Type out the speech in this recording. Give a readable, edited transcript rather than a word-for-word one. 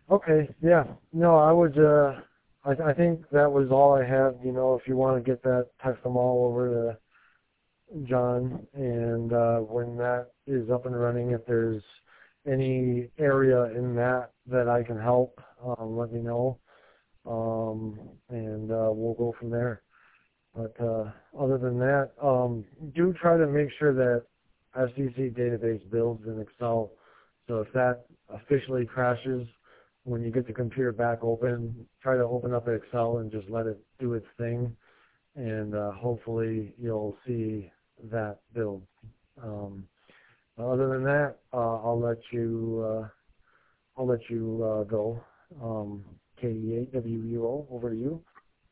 Okay, yeah. No, I would, I think that was all I have. If you want to get that, text them all over to John, and when that is up and running, if there's any area in that I can help, let me know, and we'll go from there. But other than that, do try to make sure that FCC database builds in Excel. So if that officially crashes, when you get the computer back open, try to open up Excel and just let it do its thing, and hopefully you'll see that build. Um, Other than that, I'll let you go. KE8WUO, over to you.